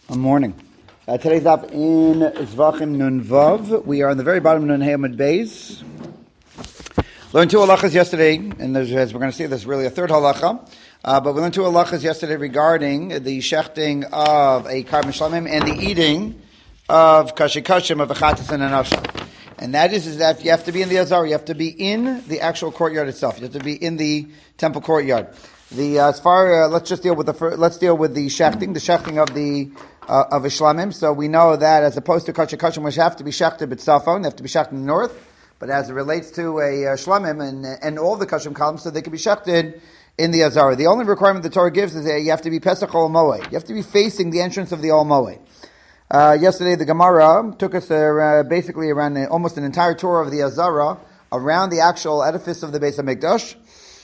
Good morning. Today's up in Zvachim Nun Vav. We are on the very bottom of Nun Hamad Beis. Learned two halachas yesterday, and as we're going to see, there's really a third halacha. But we learned two halachas yesterday regarding the shechting of a karban shlamim and the eating of kashikashim of a chatas and an asham. And that is that you have to be in the azar. You have to be in the actual courtyard itself. You have to be in the temple courtyard. Let's deal with the shechting of the of a shlamim. So we know that as opposed to kashikashim, which have to be shechted b'tzafon, they have to be shechted in the north. But as it relates to a shlamim and all the kashim columns, so they can be shechted in the azara. The only requirement the Torah gives is that you have to be pesach ol moed. You have to be facing the entrance of the ol moed. Yesterday the Gemara took us basically around almost an entire tour of the azara around the actual edifice of the Beis HaMikdash.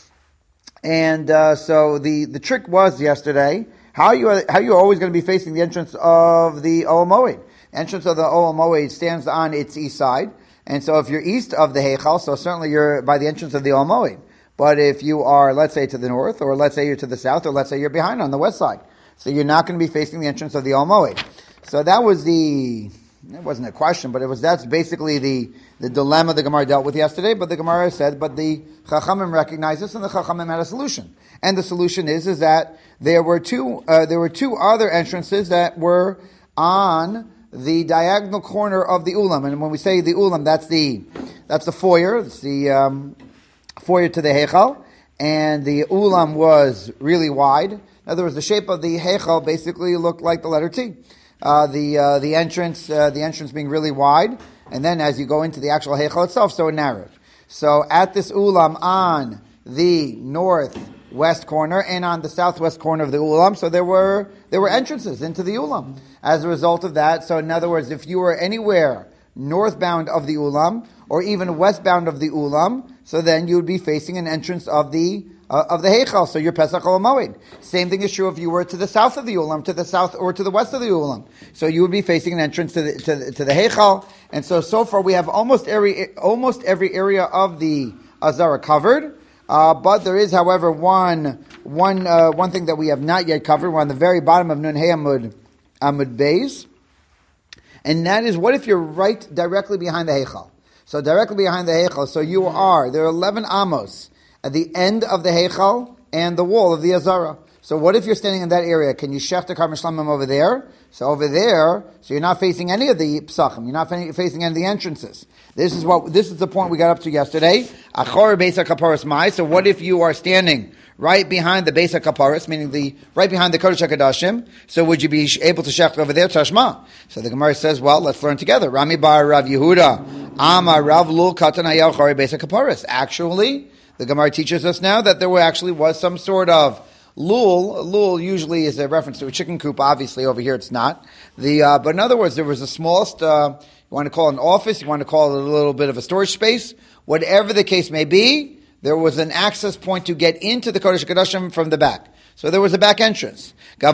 And so the trick was yesterday how you always going to be facing the entrance of the ol moed. The entrance of the ol moed stands on its east side. And so if you're east of the Heichal, so certainly you're by the entrance of the Ol Moed. But if you are, let's say, to the north, or let's say you're to the south, or let's say you're behind on the west side, so you're not going to be facing the entrance of the Ol Moed. So it wasn't a question, but that's basically the dilemma the Gemara dealt with yesterday. But the Gemara said, but the Chachamim recognized this, and the Chachamim had a solution. And the solution is that there were two other entrances that were on the diagonal corner of the ulam, and when we say the ulam, that's the foyer. It's the foyer to the heichal, and the ulam was really wide. In other words, the shape of the heichal basically looked like the letter T. The entrance being really wide, and then as you go into the actual heichal itself, so it narrowed. So at this ulam on the northwest corner and on the southwest corner of the ulam, so there were entrances into the ulam. As a result of that, so in other words, if you were anywhere northbound of the ulam or even westbound of the ulam, so then you would be facing an entrance of the heichal. So you're pesach ol moed. Same thing is true if you were to the south of the ulam, to the south or to the west of the ulam. So you would be facing an entrance to the heichal. And so far we have almost every area of the azara covered. But there is, however, one thing that we have not yet covered. We're on the very bottom of Nun Amud Beis, and that is, what if you're right directly behind the Heichal? So directly behind the Heichal, so there are 11 amos at the end of the Heichal and the wall of the Azara. So what if you're standing in that area? Can you shech the karban shlamim over there? So over there, so you're not facing any of the psachim. You're not facing any of the entrances. This is the point we got up to yesterday. Achor beis hakaparos mai. So what if you are standing right behind the beis hakaparos, meaning right behind the kodesh hakadashim? So would you be able to shech over there? Tashma. So the Gemara says, well, let's learn together. Rami bar Rav Yehuda, Amar Rav Lul Katan Hayal Achor beis hakaparos. Actually, the Gemara teaches us now that there was some sort of lul. Lul usually is a reference to a chicken coop. Obviously, over here it's not. But in other words, there was the smallest. You want to call it an office. You want to call it a little bit of a storage space. Whatever the case may be, there was an access point to get into the Kodesh HaKadoshim from the back. So there was a back entrance. And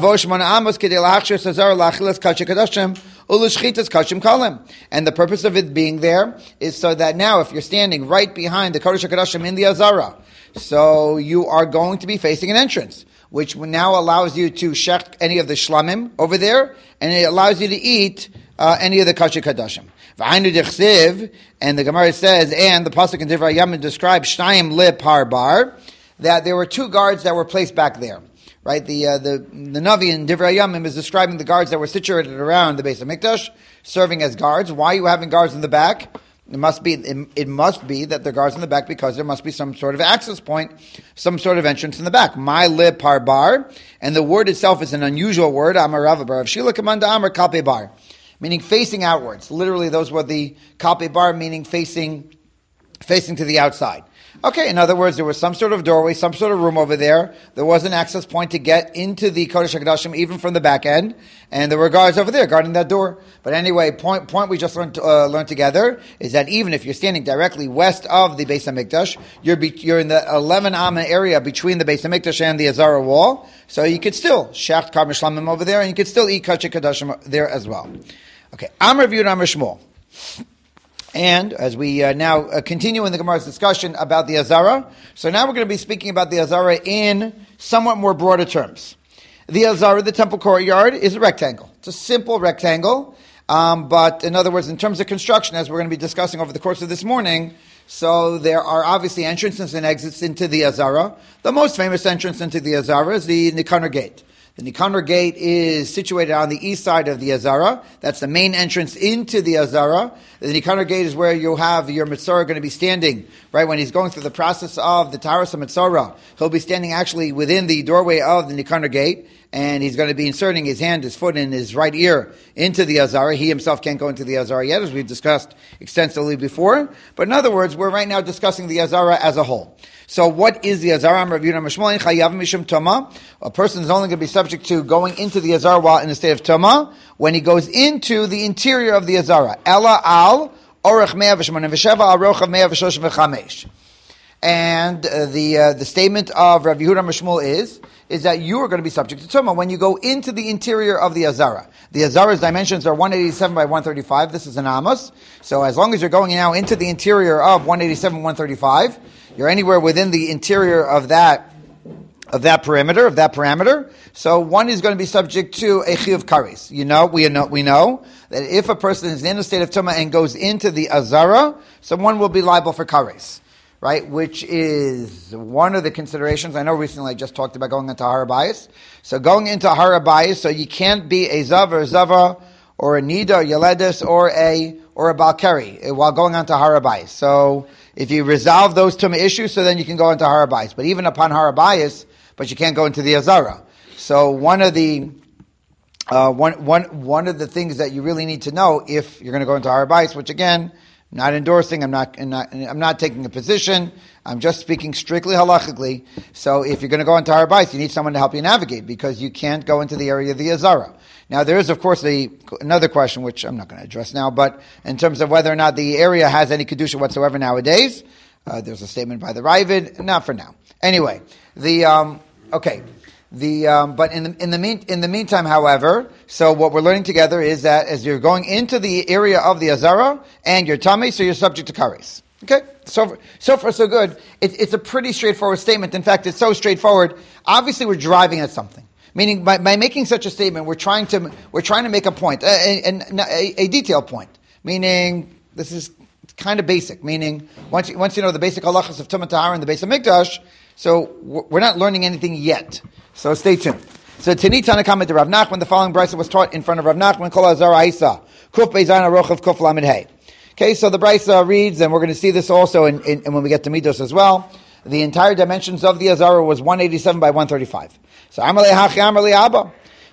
the purpose of it being there is so that now, if you're standing right behind the Kodesh HaKadoshim in the Azara, so you are going to be facing an entrance, which now allows you to shech any of the shlamim over there, and it allows you to eat any of the kashik kadashim. And the Gemara says, and the pasuk in Divrei Yamin describes shnayim le par bar, that there were two guards that were placed back there. Right, the Navi in Divrei Yamim is describing the guards that were situated around the Beis HaMikdash, serving as guards. Why are you having guards in the back? It must be that the guards in the back because there must be some sort of access point, some sort of entrance in the back. My lib par bar, and the word itself is an unusual word. Amar Rav bar of Shila Kamanda Amar Kalpe bar, meaning facing outwards. Literally, those were the Kalpe bar, meaning facing to the outside. Okay, in other words, there was some sort of doorway, some sort of room over there. There was an access point to get into the Kodesh HaKadoshim, even from the back end, and there were guards over there guarding that door. But anyway, point we just learned together is that even if you're standing directly west of the Beis HaMikdash, you're in the 11 Amma area between the Beis HaMikdash and the Azara wall, so you could still shecht karban shlamim over there, and you could still eat Kodesh HaKadoshim there as well. Okay, Amar V'Yud Amar Shmuel. And as we now continue in the Gemara's discussion about the Azara, so now we're going to be speaking about the Azara in somewhat more broader terms. The Azara, the temple courtyard, is a rectangle. It's a simple rectangle. But in other words, in terms of construction, as we're going to be discussing over the course of this morning, so there are obviously entrances and exits into the Azara. The most famous entrance into the Azara is the Nikanor Gate. The Nikanor Gate is situated on the east side of the Azara. That's the main entrance into the Azara. The Nikanor Gate is where you have your Mitzorah going to be standing, right, when he's going through the process of the Taharas Mitzorah. He'll be standing actually within the doorway of the Nikanor Gate, and he's going to be inserting his hand, his foot, and his right ear into the Azara. He himself can't go into the Azara yet, as we've discussed extensively before. But in other words, we're right now discussing the Azara as a whole. So what is the Azara? A person is only going to be subject to going into the Azara while in the state of Tuma when he goes into the interior of the Azara. Ela al orech 187 al rochav 135. And the statement of Rav Yehuda Mishmul is that you are going to be subject to Tumah when you go into the interior of the Azara. The Azara's dimensions are 187 by 135. This is an Amos. So as long as you're going now into the interior of 187, 135, you're anywhere within the interior of that parameter. So one is going to be subject to a chiyuv kares. We know that if a person is in a state of Tumah and goes into the Azara, someone will be liable for kares. Right, which is one of the considerations. I know recently I just talked about going into Har Habayis. So going into Har Habayis, so you can't be a Zav or a Zava or a Nida or Yeledis or a Balkari while going onto Har Habayis. So if you resolve those Tumah issues, so then you can go into Har Habayis. But even upon Har Habayis, but you can't go into the Azara. So one of the things that you really need to know if you're going to go into Har Habayis, which again, not endorsing, I'm not taking a position, I'm just speaking strictly halachically. So if you're going to go into Har Habayis, you need someone to help you navigate, because you can't go into the area of the Azara. Now there is of course another question, which I'm not going to address now, but in terms of whether or not the area has any kedusha whatsoever nowadays, there's a statement by the Ravid, not for now. Anyway, but in the meantime, however, so what we're learning together is that as you're going into the area of the Azara and you're tummy, so you're subject to kares. Okay, so far so good. It's a pretty straightforward statement. In fact, it's so straightforward. Obviously, we're driving at something. Meaning, by making such a statement, we're trying to make a point, a detailed point. Meaning, this is kind of basic. Meaning, once you know the basic halachas of Tumah Tahara and the Beis HaMikdash, so we're not learning anything yet. So stay tuned. So Tani Tanakama to Rav Nachman, the following brisa was taught in front of Rav Nachman, Kol Azara Isa, Kuf Beizan Arochav Kuf Lamed Hey. Okay, so the brisa reads, and we're going to see this also in when we get to Midos as well, the entire dimensions of the Azara was 187 by 135. So Amalei Hachi Amalei Abba.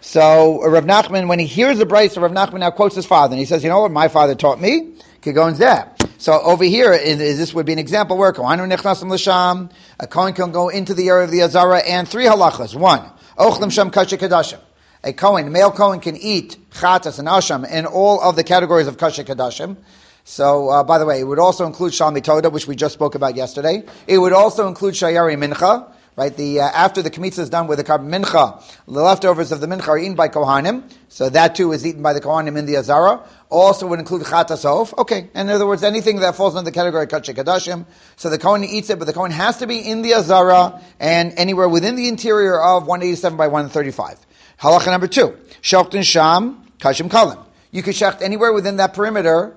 So Rav Nachman, when he hears the brisa, Rav Nachman now quotes his father, and he says, you know what my father taught me? Kigon Zeh. So over here, this would be an example where Kohanu Nechnasim L'Sham, a Kohen can go into the area of the Azara, and three halachas. One, Ochlim Sham Kasher Kadashim. A Kohen, male Kohen, can eat Chatas and Asham in all of the categories of Kasher Kadashim. So, by the way, it would also include Shalmi Toda, which we just spoke about yesterday. It would also include Shayari Mincha, right? After the Kmitza is done with the Karban Mincha, the leftovers of the Mincha are eaten by Kohanim. So that too is eaten by the Kohanim in the Azara. Also would include Chatas Hof. Okay. In other words, anything that falls under the category of Kasher Kadashim. So the Kohen eats it, but the Kohen has to be in the Azara and anywhere within the interior of 187 by 135. Halacha number 2. Shoktin Sham, Kashim Kalim. You could shecht anywhere within that perimeter,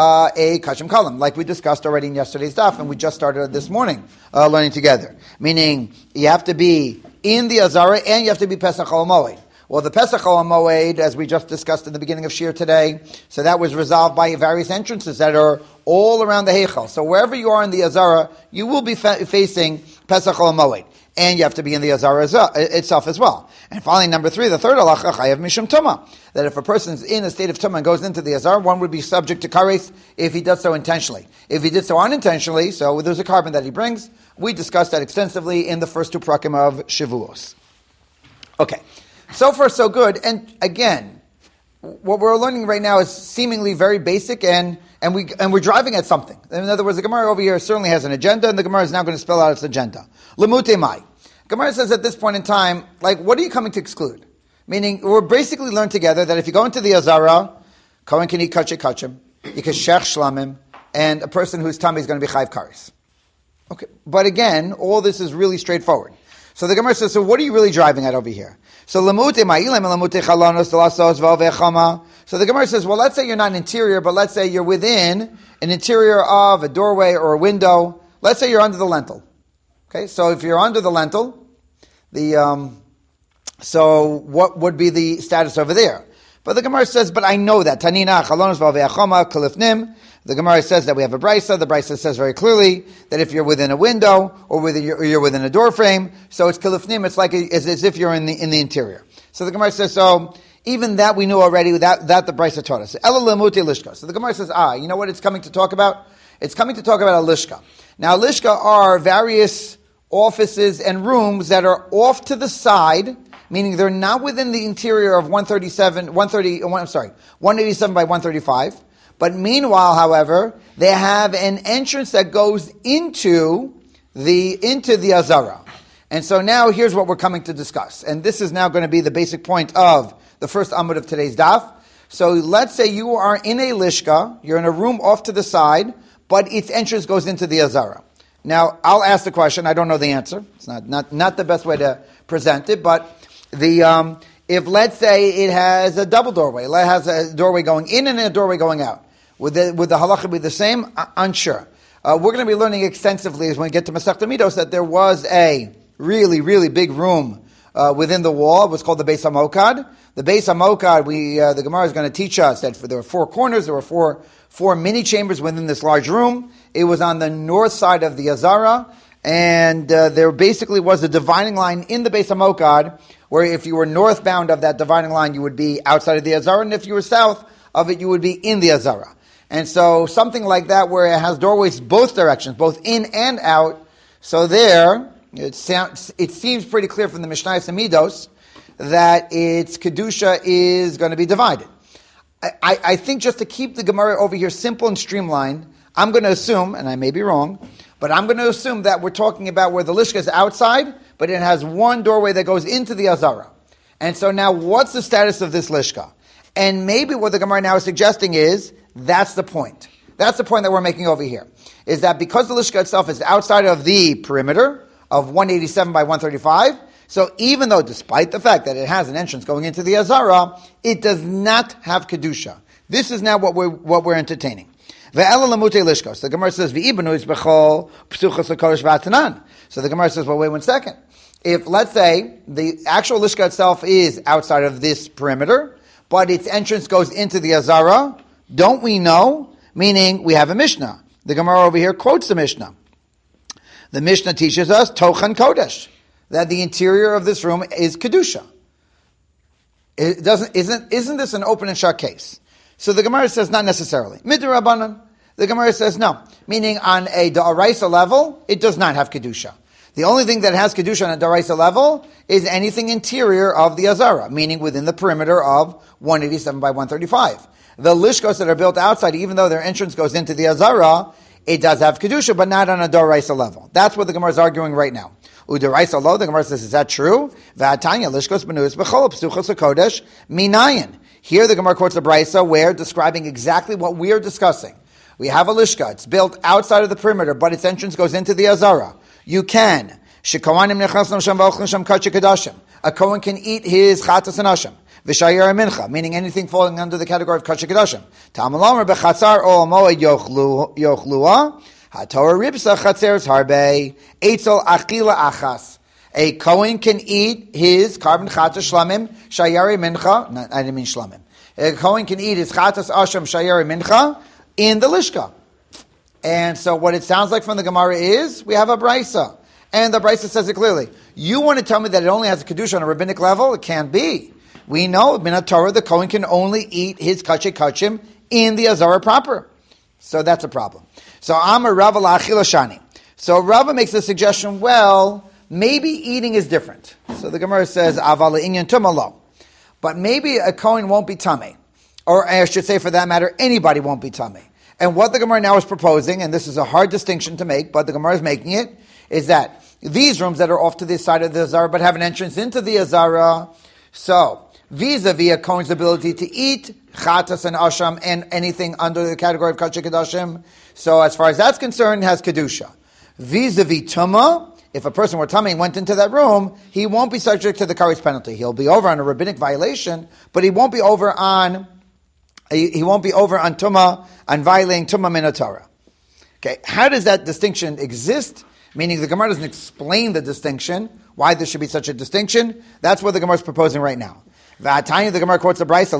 a kashim kalim, like we discussed already in yesterday's daf, and we just started this morning learning together. Meaning, you have to be in the Azara and you have to be Pesach Chol Moed. Well, the Pesach Chol Moed, as we just discussed in the beginning of Shir today, so that was resolved by various entrances that are all around the Heichal. So wherever you are in the Azara, you will be facing Pesach Chol Moed. And you have to be in the Azara itself as well. And finally, number 3, the third halacha, chayav mishum tumah. That if a person is in a state of tumah and goes into the Azara, one would be subject to kares if he does so intentionally. If he did so unintentionally, so there's a carbon that he brings. We discussed that extensively in the first 2 prakim of Shavuos. Okay. So far, so good. And again, what we're learning right now is seemingly very basic, and we're driving at something. In other words, the Gemara over here certainly has an agenda, and the Gemara is now going to spell out its agenda. Lemute mai. Gemara says at this point in time, what are you coming to exclude? Meaning, we're basically learned together that if you go into the Azara, Kohen can eat kachim kachim, you can shech shlamim, and a person whose tummy is going to be chayv kares. Okay, but again, all this is really straightforward. So the Gemara says, so what are you really driving at over here? So the Gemara says, well, let's say you're not an interior, but let's say you're within an interior of a doorway or a window. Let's say you're under the lintel. Okay, so if you're under the lintel, so what would be the status over there? But the Gemara says, but I know that. Tanina, chalonos v'alve'achama, kalifnim. The Gemara says that we have a brisa. The brisa says very clearly that if you're within a window or you're within a door frame, so it's kalifnim. It's like as if you're in the interior. So the Gemara says, so even that we knew already. That the brisa taught us. Ela lemute lishka. So the Gemara says, you know what it's coming to talk about? It's coming to talk about a lishka. Now, lishka are various offices and rooms that are off to the side, meaning they're not within the interior of 187 by 135. But meanwhile, however, they have an entrance that goes into the Azara. And so now here's what we're coming to discuss. And this is now going to be the basic point of the first Amud of today's daf. So let's say you are in a lishka, you're in a room off to the side, but its entrance goes into the Azara. Now, I'll ask the question, I don't know the answer. It's not the best way to present it, but if let's say it has a double doorway, it has a doorway going in and a doorway going out, would the halacha be the same? Unsure. We're going to be learning extensively as when we get to Masechta Midos that there was a really, really big room within the wall. It was called the Beis HaMokad. The Beis HaMokad, the Gemara is going to teach us that there were four corners, there were four mini chambers within this large room. It was on the north side of the Azara, and there basically was a dividing line in the Beis HaMokad, where if you were northbound of that dividing line, you would be outside of the Azara, and if you were south of it, you would be in the Azara. And so something like that, where it has doorways both directions, both in and out, so there, it seems pretty clear from the Mishnah Midos that its Kedusha is going to be divided. I think just to keep the Gemara over here simple and streamlined, I'm going to assume, and I may be wrong, but I'm going to assume that we're talking about where the lishka is outside, but it has one doorway that goes into the Azara. And so now what's the status of this lishka? And maybe what the Gemara now is suggesting is, that's the point. That's the point that we're making over here. Is that because the lishka itself is outside of the perimeter of 187 by 135, so even though, despite the fact that it has an entrance going into the Azara, it does not have Kedusha. This is now what we're entertaining. The Gemara says, so the Gemara says, well, wait 1 second. If, let's say, the actual lishka itself is outside of this perimeter, but its entrance goes into the Azara, don't we know? Meaning, we have a Mishnah. The Gemara over here quotes the Mishnah. The Mishnah teaches us, Tochan Kodesh, that the interior of this room is Kedusha. Isn't this an open and shut case? So the Gemara says not necessarily. Midrabanan. The Gemara says no. Meaning on a Da'araisa level, it does not have Kedusha. The only thing that has Kedusha on a Da'araisa level is anything interior of the Azara, meaning within the perimeter of 187 by 135. The Lishkos that are built outside, even though their entrance goes into the Azara, it does have Kedusha, but not on a Da'araisa level. That's what the Gemara is arguing right now. Udaraisa lo, the Gemara says, is that true? V'atanya lishkos benus b'chol p'suchos hakodesh minayin. Here the Gemara quotes the Brisa where describing exactly what we are discussing. We have a lishka, it's built outside of the perimeter, but its entrance goes into the Azara. You can. A Kohen can eat his chatas and asham. V'shayir mincha, meaning anything falling under the category of kachik kadashim. Ta'amalamer b'chatzar ol moed yochlua. HaTorah ribsa chatzeres harbe, eitzel achila achas. A Kohen can eat his carbon chatas shlamim, shayari mincha, I didn't mean shlamim. A Kohen can eat his chatas asham, shayari mincha, in the lishka. And so what it sounds like from the Gemara is, we have a brisa. And the brisa says it clearly. You want to tell me that it only has a kedusha on a rabbinic level? It can't be. We know, in Torah, the Kohen can only eat his kachik kachim in the Azara proper. So that's a problem. So Amar Rava la'achila shani. So Rava makes the suggestion, well, maybe eating is different. So the Gemara says, aval inyan tumalo. But maybe a Kohen won't be tummy. Or I should say, for that matter, anybody won't be tummy. And what the Gemara now is proposing, and this is a hard distinction to make, but the Gemara is making it, is that these rooms that are off to the side of the Azara, but have an entrance into the Azara, so vis-a-vis a Kohen's ability to eat chatas and asham and anything under the category of kachik kadashim. So as far as that's concerned, it has kedusha. Vis-a-vis tuma, if a person were tummy and went into that room, he won't be subject to the kares penalty. He'll be over on a rabbinic violation, but he won't be over on tumah, on violating tumah min Torah. Okay, how does that distinction exist? Meaning the Gemara doesn't explain the distinction, why there should be such a distinction. That's what the Gemara is proposing right now. The Gemara quotes the Brisa,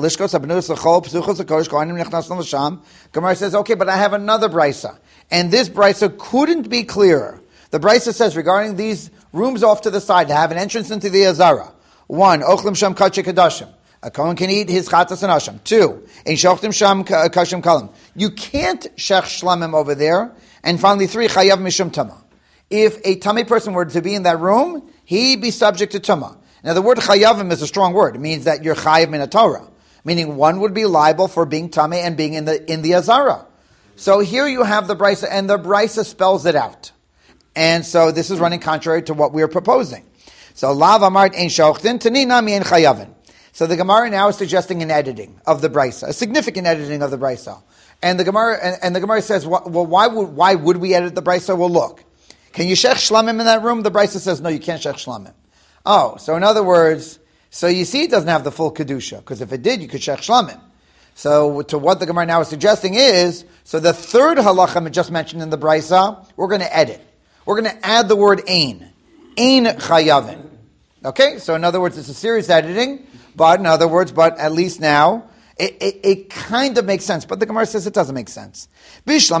Gemara says, okay, but I have another Brisa. And this Brisa couldn't be clearer. The Brisa says regarding these rooms off to the side to have an entrance into the Azara. 1, Ochlim Sham Kachi Kadashim. A Kohen can eat his chatas and asham. 2, Ein Shochtim Sham Kashim Kalim. You can't shech shlamim over there. And finally 3, Chayav Mishum Tama. If a tummy person were to be in that room, he'd be subject to tumah. Now the word chayavim is a strong word. It means that you're chayav min Torah. Meaning one would be liable for being tummy and being in the azara. So here you have the brisa, and the brisa spells it out. And so this is running contrary to what we are proposing. So lav amart ein shochtin, tani nami ein chayavin. So the Gemara now is suggesting an editing of the brisa, a significant editing of the brisa. And the Gemara says, well, why would we edit the brisa? Well, look. Can you shech shlamim in that room? The Brisa says, no, you can't shech shlamim. Oh, so in other words, so you see it doesn't have the full kedusha, because if it did, you could shech shlamim. So to what the Gemara now is suggesting is, so the third halacha just mentioned in the Brisa, we're going to edit. We're going to add the word ein chayavin. Okay, so in other words, it's a serious editing, but at least now, it kind of makes sense, but the Gemara says it doesn't make sense. Gemara says,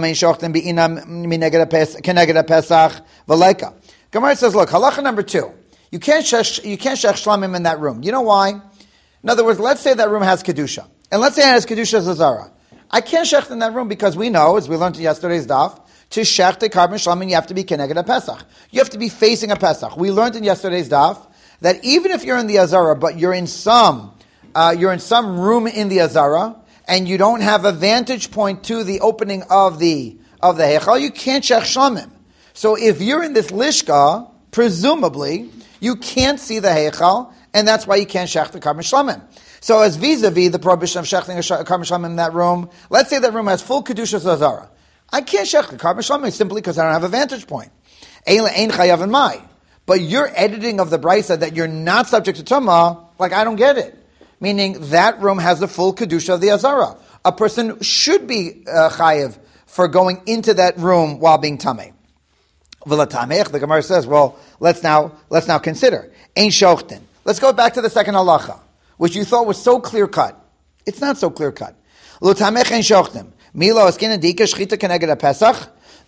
look, halacha number 2. You can't shech shlamim in that room. You know why? In other words, let's say that room has kedusha, and let's say it has kedusha zazara. I can't shech in that room because we know, as we learned in yesterday's daf, to shech the carbon shlamim, you have to be keneged a pesach. You have to be facing a pesach. We learned in yesterday's daf that even if you're in the azara, but you're in some room in the Azara, and you don't have a vantage point to the opening of the Heichal, you can't shech shlamim. So if you're in this Lishka, presumably, you can't see the Heichal, and that's why you can't shech the Karban Shlamim. So as vis-a-vis the prohibition of shechting a Karban Shlamim in that room, let's say that room has full Kedushas Azara. I can't shech the Karban Shlamim simply because I don't have a vantage point. Ein chayav and mai. But your editing of the Brisa that you're not subject to Tumah, I don't get it. Meaning that room has the full Kedusha of the Azara. A person should be chayiv for going into that room while being tamei. The Gemara says, well, let's now consider. Ein shochtin. Let's go back to the second halacha, which you thought was so clear cut. It's not so clear cut. Lo tamech ein shochtim. Milo askin adika shchita keneged a pesach.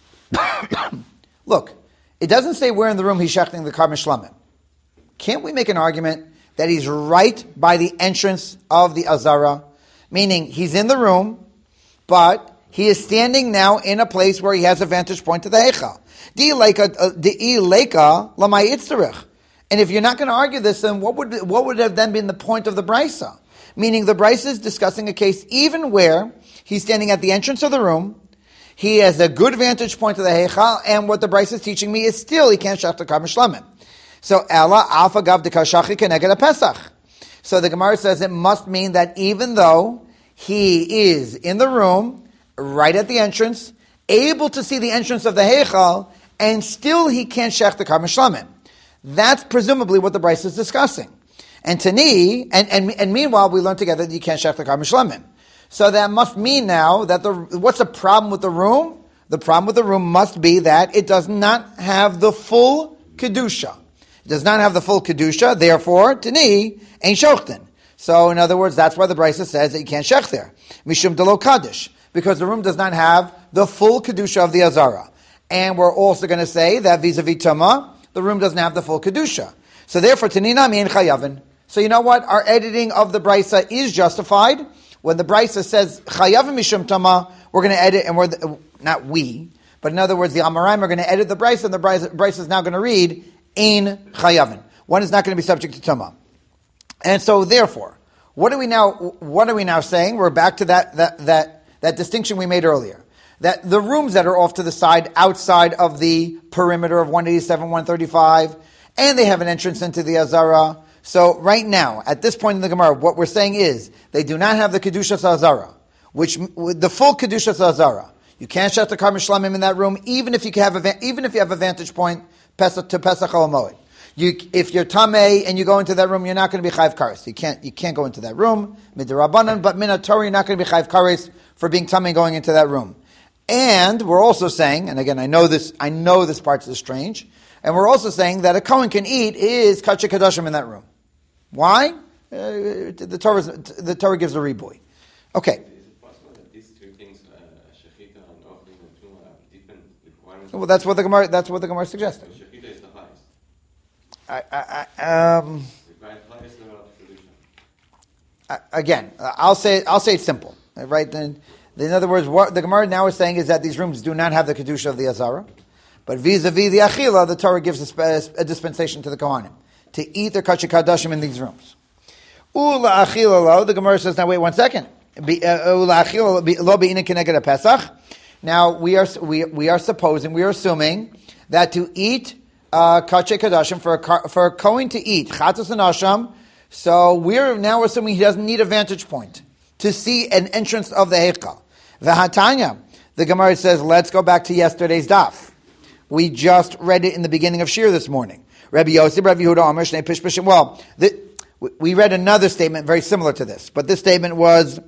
Look, it doesn't say where in the room he's shechting the Karban Shlamim. Can't we make an argument that he's right by the entrance of the Azara? Meaning, he's in the room, but he is standing now in a place where he has a vantage point to the Heichal. And if you're not going to argue this, then what would have then been the point of the Brisa? Meaning, the Brisa is discussing a case even where he's standing at the entrance of the room, he has a good vantage point to the Heichal, and what the Brisa is teaching me is still he can't shech the Karban Shlamim. So Ella Alpha Gav de Kashachi Keneged a Pesach. So the Gemara says it must mean that even though he is in the room, right at the entrance, able to see the entrance of the Heichal, and still he can't shech the Karban Shlamim. That's presumably what the Brisa is discussing. And Tani, and meanwhile we learned together that you can't shech the Karban Shlamim. So that must mean now that what's the problem with the room? The problem with the room must be that it does not have the full Kedusha. Does not have the full Kedusha, therefore, Tani ain't shochtin. So, in other words, that's why the Brisa says that you can't shech there. Mishum delo kaddish. Because the room does not have the full Kedusha of the Azara. And we're also going to say that vis-a-vis Tumah, the room doesn't have the full Kedusha. So, therefore, Tani nami ein chayavin. So, you know what? Our editing of the Brisa is justified. When the Brisa says chayavin mishum Tumah, we're going to edit, and not we, but in other words, the Amoraim are going to edit the Brisa, and the Brisa is now going to read ein chayavin. One is not going to be subject to tumah. And so therefore, what are we now saying? We're back to that distinction we made earlier. That the rooms that are off to the side, outside of the perimeter of 187, 135, and they have an entrance into the Azara. So right now, at this point in the Gemara, what we're saying is, they do not have the Kedushas Azara, which, the full Kedushas Azara. You can't shech the Karban Shlamim in that room, even if you have a vantage point Pesach to Pesach Chol Moed. If you're tamei and you go into that room, you're not going to be chayv kares. You can't go into that room midrabanan, but min Torah you're not going to be chayv kares for being tamei going into that room. And we're also saying, and again I know this part is strange, and we're also saying that a kohen can eat his kachei kadashim in that room. Why? The Torah gives a riboy. Okay. Is it possible that these two things, shechita and offering and truma, have different requirements? Well, that's what the Gemara suggested. Shechita is the highest. Again, I'll say it's simple, right? Then, in other words, what the Gemara now is saying is that these rooms do not have the kedusha of the Azara, but vis-a-vis the Achila, the Torah gives a dispensation to the Kohanim to eat their kachei kadashim in these rooms. Ula Achila lo, the Gemara says, now wait 1 second. Ula Achila lo be'ina keneged Pesach. Now we are assuming that to eat kachei kadashim for a kohen to eat chatas and asham. So we're now assuming he doesn't need a vantage point to see an entrance of the heichal. V'hatanya, the Gemara says, let's go back to yesterday's daf. We just read it in the beginning of Shir this morning. Rabbi Yosef, Rabbi Yehuda, Amr, Shnei Pishpishim. Well, we read another statement very similar to this, but this statement was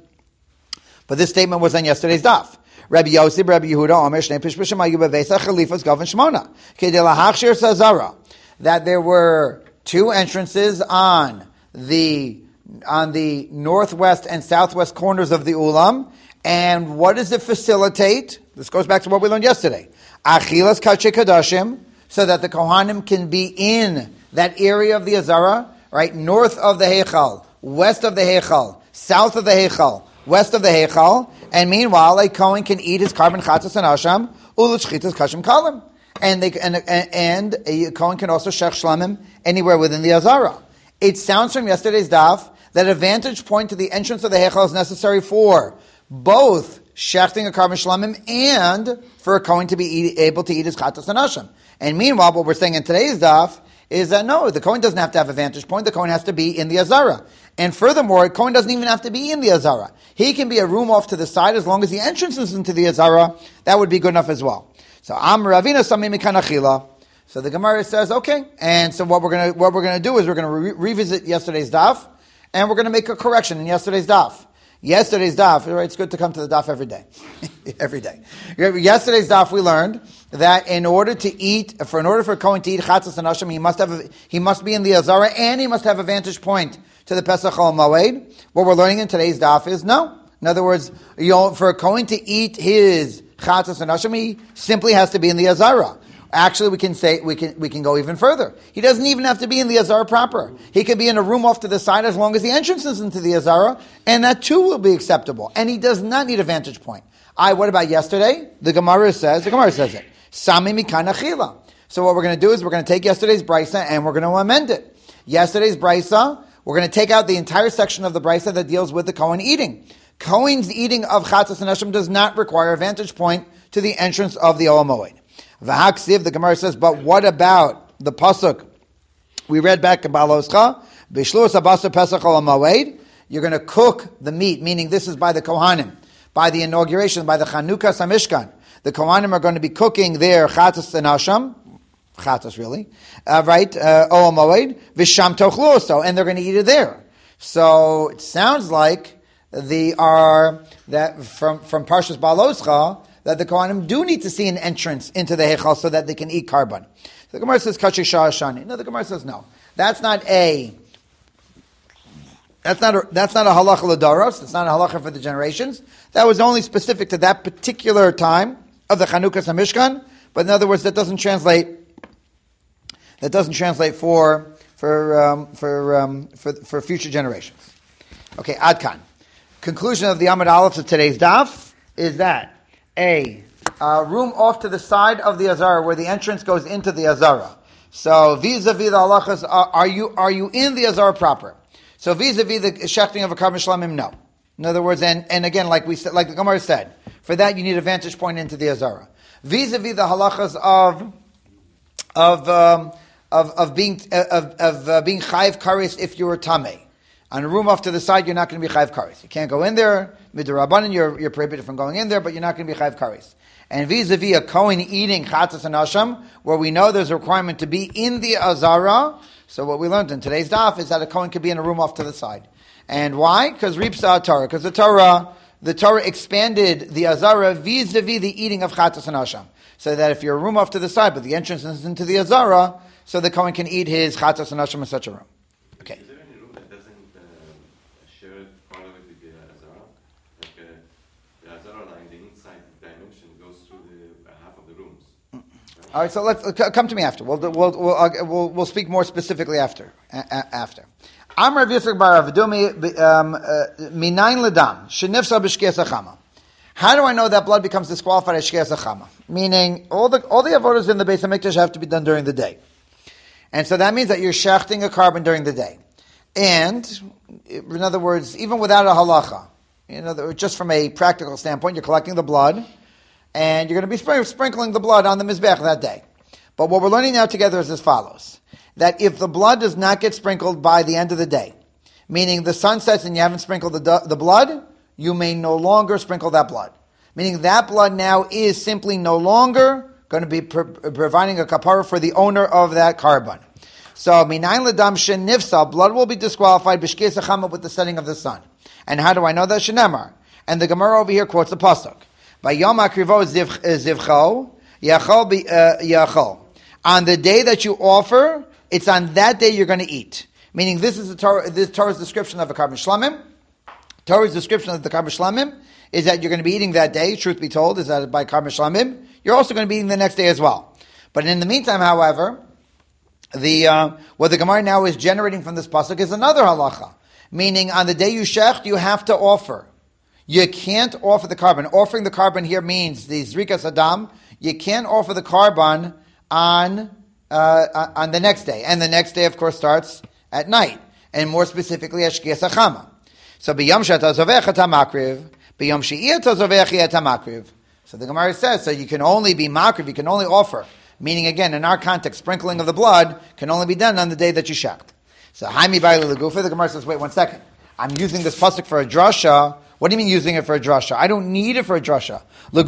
on yesterday's daf. Rabbi Yosef, Rabbi Yehuda, Amr, Shnei Pishpishim, Ayu Bevesa, Chalifas, Gavan Shmona. Kedei lahachshir sazara. That there were two entrances on the northwest and southwest corners of the ulam, and what does it facilitate? This goes back to what we learned yesterday. Achilas kachei kadashim, so that the kohanim can be in that area of the azara, right, north of the heichal, west of the heichal, south of the heichal, west of the heichal, and meanwhile a kohen can eat his carbon chatzas and asham ulachchitas kashim kalim, and a kohen can also shech shlamim anywhere within the azara. It sounds from yesterday's daf that a vantage point to the entrance of the heichal is necessary for both shechting a carbon shlamim and for a kohen to be able to eat his chatas and asham. And meanwhile, what we're saying in today's daf is that no, the kohen doesn't have to have a vantage point. The kohen has to be in the azara. And furthermore, a kohen doesn't even have to be in the azara. He can be a room off to the side as long as the entrance is into the azara. That would be good enough as well. So Am Ravina Samim Mikan Achila. So the Gemara says, okay, and so what we're gonna do is we're gonna revisit yesterday's daf, and we're gonna make a correction in yesterday's daf. Yesterday's daf, right, it's good to come to the daf every day. Every day. Yesterday's daf we learned that in order for a kohen to eat chatzas and asham, he must be in the azara and he must have a vantage point to the Pesach Chol Moed. What we're learning in today's daf is no. In other words, for a kohen to eat his chatzas and asham, he simply has to be in the azara. Actually, we can go even further. He doesn't even have to be in the azara proper. He could be in a room off to the side as long as the entrance is into the azara, and that too will be acceptable. And he does not need a vantage point. What about yesterday? The Gemara says it. Sami mikan achila. So what we're going to do is we're going to take yesterday's brisa and we're going to amend it. Yesterday's brisa, we're going to take out the entire section of the brisa that deals with the kohen eating. Kohen's eating of chatzas and asham does not require a vantage point to the entrance of the Oel Moed. V'haksiv, the Gemara says, but what about the pasuk we read back in Baloscha? B'shluas abasa pesach al moed. You're going to cook the meat, meaning this is by the Kohanim, by the inauguration, by the Chanukah Samishkan. The Kohanim are going to be cooking their chatas and asham, chatas really, right? Oel moed v'sham tochlu so, and they're going to eat it there. So it sounds like from Parshas Baloscha, that the Kohanim do need to see an entrance into the Heichal so that they can eat carbon. The Gemara says, Kachei Sha'ashani. No, the Gemara says, no. That's not a halacha l'daros. It's not a halacha for the generations. That was only specific to that particular time of the Chanukah Samishkan. But in other words, that doesn't translate for future generations. Okay, Adkan. Conclusion of the Amud Aleph of today's daf is that a room off to the side of the azara where the entrance goes into the azara. So vis-a-vis the halachas, are you in the azara proper? So vis-a-vis the shechting of a carbon shlamim, no. In other words, and again, like the Gemara said, for that you need a vantage point into the azara. Vis-a-vis the halachas of being chayiv kares if you were tamei. On a room off to the side, you're not going to be chayv kares. You can't go in there. Midrabanan, you're prohibited from going in there, but you're not going to be chayv kares. And vis-a-vis a Kohen eating chatzas and asham, where we know there's a requirement to be in the azara. So what we learned in today's daf is that a Kohen could be in a room off to the side. And why? Because ripsa Torah. Because the Torah expanded the azara vis-a-vis the eating of chatzas and asham. So that if you're a room off to the side, but the entrance is into the azara, so the Kohen can eat his chatzas and asham in such a room. Okay. Is there any room that doesn't share part of it with the azara? Like the azara line, the inside dimension goes through the half of the rooms. Right? All right, so let's come to me after. We'll speak more specifically after. After. Amar Rav Yitzchak bar Rav Dumi minayin ledam shenifsa b'shkias achama. How do I know that blood becomes disqualified as shkias achama? Meaning, all the avodas in the Beis Hamikdash have to be done during the day. And so that means that you're shechting a carbon during the day. And, in other words, even without a halacha, just from a practical standpoint, you're collecting the blood, and you're going to be sprinkling the blood on the mizbech that day. But what we're learning now together is as follows. That if the blood does not get sprinkled by the end of the day, meaning the sun sets and you haven't sprinkled the blood, you may no longer sprinkle that blood. Meaning that blood now is simply no longer going to be providing a kapara for the owner of that carbon. So, minayin ledam shenifsa, blood will be disqualified b'shkias achama with the setting of the sun. And how do I know that? Shenemar. And the Gemara over here quotes the pasuk. Vayom akrivo zivcho, yachol. On the day that you offer, it's on that day you're going to eat. Meaning this is this Torah's description of a carbon shlamim. Torah's description of the carbon shlamim is that you're going to be eating that day. Truth be told, is that by carbon shlamim, you're also going to be eating the next day as well. But in the meantime, however, what the Gemara now is generating from this pasuk is another halacha. Meaning, on the day you shecht, you have to offer. You can't offer the carbon. Offering the carbon here means the zrikas adam. You can't offer the carbon on the next day. And the next day, of course, starts at night. And more specifically, at shkias achama. So, b'yom she'ata zovech et hamakriv, b'yom she'iyata zovech et hamakriv. So the Gemara says, so you can only be makriv, you can only offer. Meaning, again, in our context, sprinkling of the blood can only be done on the day that you shecht. So, Haimi Baile Legufa, the Gemara says, wait 1 second. I'm using this pasuk for a drasha. What do you mean using it for a drasha? I don't need it for a drasha.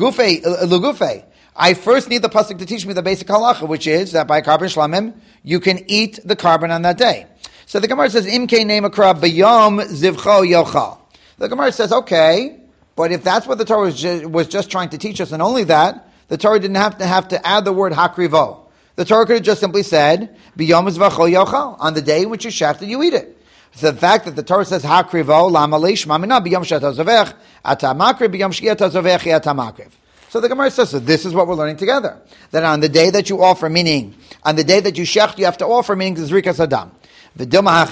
Legufe. I first need the pasuk to teach me the basic halacha, which is that by carbon shlamim, you can eat the carbon on that day. So the Gemara says, Imke nemakra b'yom zivcho yochal. The Gemara says, okay, but if that's what the Torah was just trying to teach us, and only that, the Torah didn't have to add the word hakrivo. The Torah could have just simply said, b'yom zivcho yochal. On the day in which you shechted, you eat it. So the fact that the Torah says hakrivo, lama leishma mina b'yom she'ata zovech, ata makriv, b'yom she'ata zovech, ata makriv. So the Gemara says, so this is what we're learning together. That on the day that you offer, meaning, on the day that you shecht, you have to offer, meaning zrikas adam. The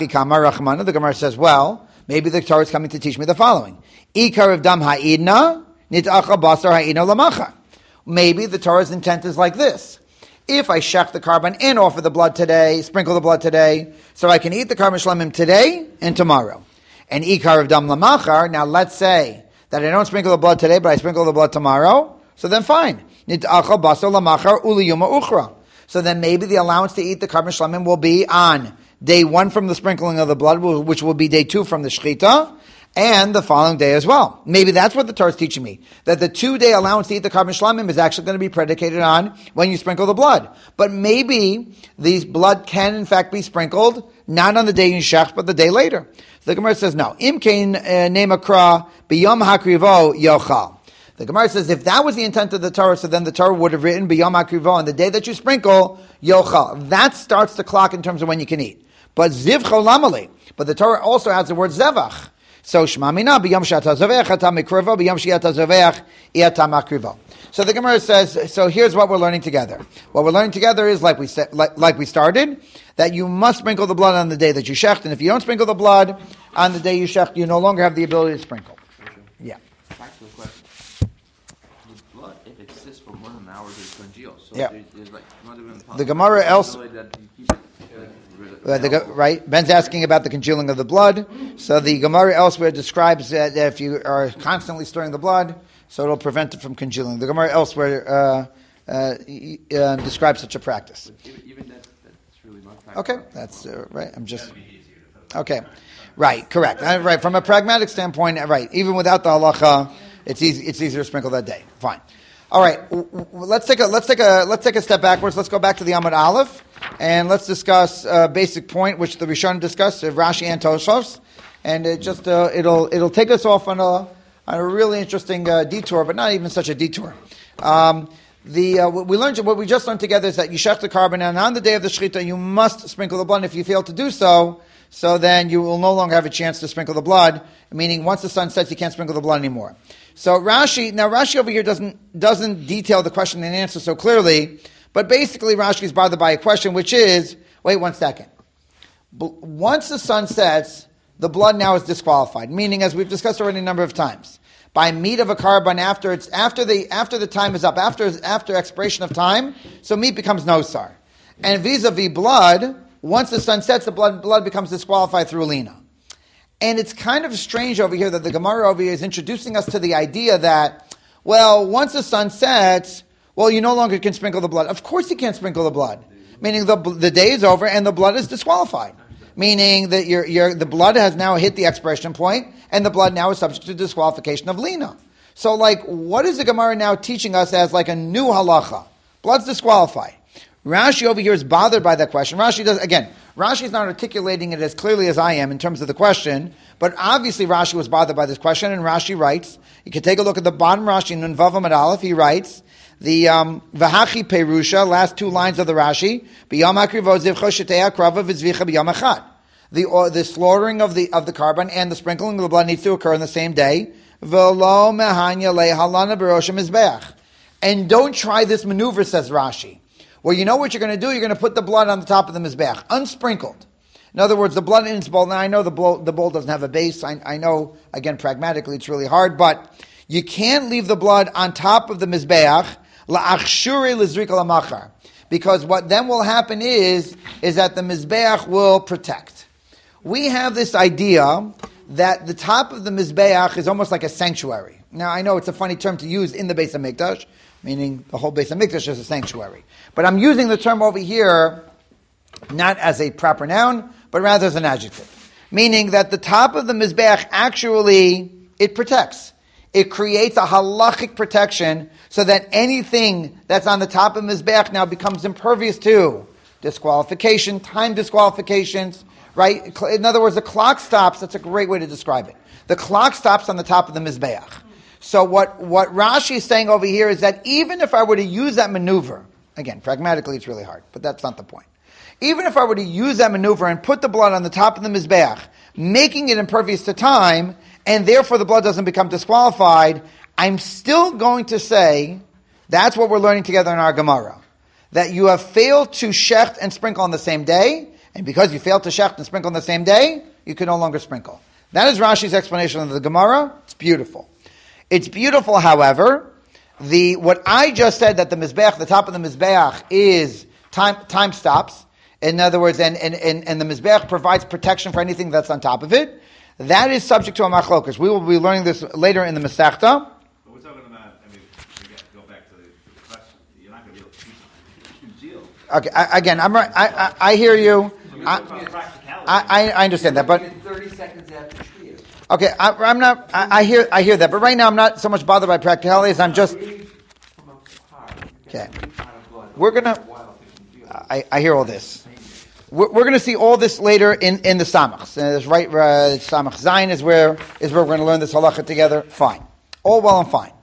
Gemara says, well, maybe the Torah is coming to teach me the following. Ikar of dam ha'idna, nit'acha basar ha'idna lamacha. Maybe the Torah's intent is like this. If I shech the carbon and offer the blood today, sprinkle the blood today, so I can eat the carbon shlamim today and tomorrow. And ikar of dam lamachar, now let's say that I don't sprinkle the blood today, but I sprinkle the blood tomorrow, so then fine. Nit'acha basar lamachar uliyuma uchra. So then maybe the allowance to eat the carbon shlamim will be on day 1 from the sprinkling of the blood, which will be day 2 from the shechita, and the following day as well. Maybe that's what the Torah is teaching me. That the 2-day allowance to eat the carbon shlamim is actually going to be predicated on when you sprinkle the blood. But maybe these blood can in fact be sprinkled, not on the day you shech, but the day later. So the Gemara says, no. Imkein nemakra b'yom hakrivo yochal. The Gemara says, if that was the intent of the Torah, so then the Torah would have written b'yom hakrivo, on the day that you sprinkle, yochal. That starts the clock in terms of when you can eat. But zivcho lamali. But the Torah also adds the word zevach. So shma mina b'yom she'ata zovech ata mikrivo b'yom she'ata zovech ata makrivo. So the Gemara says, so here's what we're learning together. What we're learning together is, like we said, like we started, that you must sprinkle the blood on the day that you shecht, and if you don't sprinkle the blood on the day you shecht, you no longer have the ability to sprinkle. Yeah. Back to the question. The blood, if it sits for more than an hour, it's congeal. So Yeah. there's like not even The Gemara else. Right. Right? Ben's asking about the congealing of the blood. So the Gemara elsewhere describes that if you are constantly stirring the blood, so it'll prevent it from congealing. The Gemara elsewhere describes such a practice. Even that's really not Okay, that's right. I'm just... Okay. Right, correct. Right, from a pragmatic standpoint, right. Even without the halacha, it's easy. It's easier to sprinkle that day. Fine. All right. Let's take a step backwards. Let's go back to the Amud Aleph, and let's discuss a basic point which the Rishon discussed, Rashi and Tosfos, and it'll take us off on a really interesting detour, but not even such a detour. What we just learned together is that you shech the carbon, and on the day of the shechita, you must sprinkle the blood. And if you fail to do so, then you will no longer have a chance to sprinkle the blood. Meaning, once the sun sets, you can't sprinkle the blood anymore. So Rashi over here doesn't detail the question and answer so clearly, but basically Rashi is bothered by a question, which is, wait 1 second. Once the sun sets, the blood now is disqualified. Meaning, as we've discussed already a number of times, by meat of a carbon after the time is up, after expiration of time, so meat becomes nosar. And vis-a-vis blood, once the sun sets, the blood becomes disqualified through lina. And it's kind of strange over here that the Gemara over here is introducing us to the idea that, well, once the sun sets, well, you no longer can sprinkle the blood. Of course you can't sprinkle the blood. Meaning the day is over and the blood is disqualified. Meaning that the blood has now hit the expiration point and the blood now is subject to disqualification of lina. So what is the Gemara now teaching us as a new halacha? Blood's disqualified. Rashi over here is bothered by that question. Rashi is not articulating it as clearly as I am in terms of the question, but obviously Rashi was bothered by this question, and Rashi writes, you can take a look at the bottom Rashi, Nun Vav Amud Aleph, he writes, the Vahachi Perusha, last 2 lines of the Rashi, B'yom HaKrivot Zivcha Shetei HaKrava V'zvicha B'yom Echad. The slaughtering of the carbon and the sprinkling of the blood needs to occur on the same day. V'lo mehanya lehalana b'rosh mizbeach. And don't try this maneuver, says Rashi. Well, you know what you're going to do? You're going to put the blood on the top of the mizbeach, unsprinkled. In other words, the blood in its bowl. Now, I know the bowl doesn't have a base. I know, again, pragmatically, it's really hard, but you can't leave the blood on top of the mizbeach, la'achshuri l'zrika l'machar. Because what then will happen is that the mizbeach will protect. We have this idea that the top of the mizbeach is almost like a sanctuary. Now, I know it's a funny term to use in the Beis HaMikdash, meaning the whole Beis HaMikdash is a sanctuary. But I'm using the term over here not as a proper noun, but rather as an adjective. Meaning that the top of the mizbeach actually, it protects. It creates a halachic protection so that anything that's on the top of the mizbeach now becomes impervious to disqualification, time disqualifications, right? In other words, the clock stops. That's a great way to describe it. The clock stops on the top of the mizbeach. So what Rashi is saying over here is that even if I were to use that maneuver, again, pragmatically it's really hard, but that's not the point. Even if I were to use that maneuver and put the blood on the top of the mizbeach, making it impervious to time, and therefore the blood doesn't become disqualified, I'm still going to say, that's what we're learning together in our Gemara, that you have failed to shecht and sprinkle on the same day, and because you failed to shecht and sprinkle on the same day, you can no longer sprinkle. That is Rashi's explanation of the Gemara. It's beautiful. It's beautiful, however, what I just said, that the mizbeach, the top of the mizbeach is time stops. In other words, and the mizbeach provides protection for anything that's on top of it. That is subject to a machlokas. We will be learning this later in the Masechta. But we're talking about, go back to the question. You're not going to be able to keep deal. Okay, again, I'm right. I hear you. I understand that, but 30 seconds after Shkia. okay, I'm not. I hear that, but right now I'm not so much bothered by practicalities. I'm just okay. We're gonna. I hear all this. We're going to see all this later in the Samachs. Samach Zayin is where we're going to learn this halacha together. Fine, all well and fine.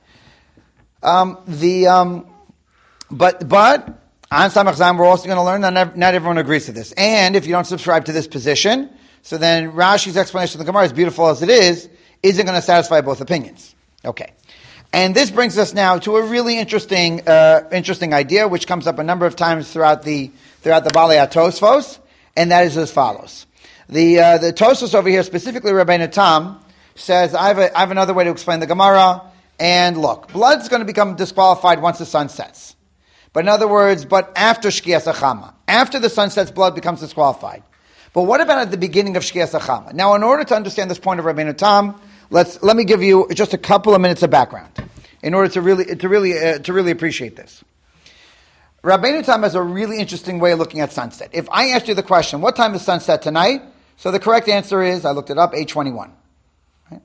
But on Samach Zayin we're also going to learn that not everyone agrees to this. And if you don't subscribe to this position, so then Rashi's explanation of the Gemara, as beautiful as it is, isn't going to satisfy both opinions. Okay. And this brings us now to a really interesting idea, which comes up a number of times throughout the Balei HaTosfos, and that is as follows. The Tosfos over here, specifically Rabbeinu Tam, says, I have another way to explain the Gemara, and look, blood's going to become disqualified once the sun sets. But in other words, after Shkias HaChama. After the sun sets, blood becomes disqualified. But what about at the beginning of Shkias HaChama? Now, in order to understand this point of Rabbeinu Tam, let me give you just a couple of minutes of background in order to really appreciate this. Rabbeinu Tam has a really interesting way of looking at sunset. If I asked you the question, what time is sunset tonight? So the correct answer is, I looked it up, 821. Right?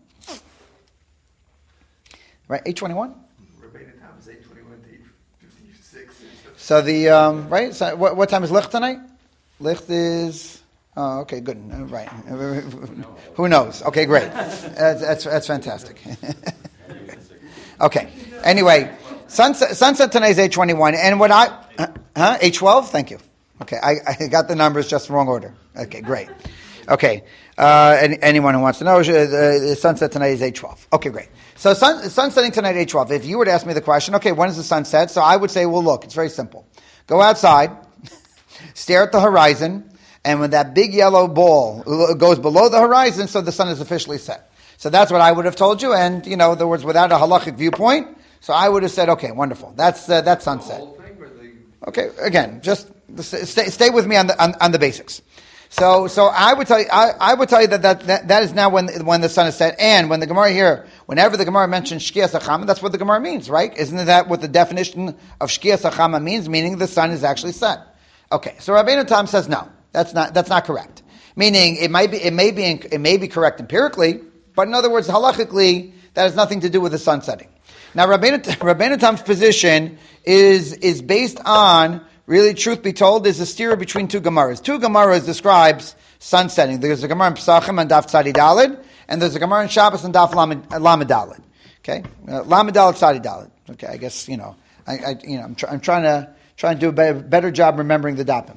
Right, 821? Rabbeinu Tam is 821 to 856. So the, right, so what time is Licht tonight? Licht is, oh, okay, good, right. Who knows? Okay, great. That's fantastic. Okay, anyway, sunset tonight is 821, and what 812? Thank you. Okay, I got the numbers just wrong order. Okay, great. Okay, anyone who wants to know, the sunset tonight is 8:12. Okay, great. So sun setting tonight 8:12. If you were to ask me the question, okay, when is the sun set? So I would say, well, look, it's very simple. Go outside, stare at the horizon, and when that big yellow ball goes below the horizon, so the sun is officially set. So that's what I would have told you, and in other words, without a halachic viewpoint, so I would have said, okay, wonderful, that's sunset. Okay, again, just stay with me on the basics. So I would tell you that is now when the sun is set, and when the Gemara here, whenever the Gemara mentions Shkias Achama, that's what the Gemara means, right? Isn't that what the definition of Shkias Achama means? Meaning the sun is actually set. Okay, so Rabbeinu Tam says no, that's not correct. Meaning it may be correct empirically, but in other words, halachically, that has nothing to do with the sun setting. Now, Rabbeinu Tam's position is based on, really, truth be told, there's a steer between two Gemaras. Two Gemaras describes sun setting. There's a Gemara in Pesachim on Daf Tzadi Daled, and there's a Gemara in Shabbos on Daf Lamed Daled. Okay, Lamed Daled, Tzadi Daled. Okay, I guess I'm trying to do a better job remembering the dapim.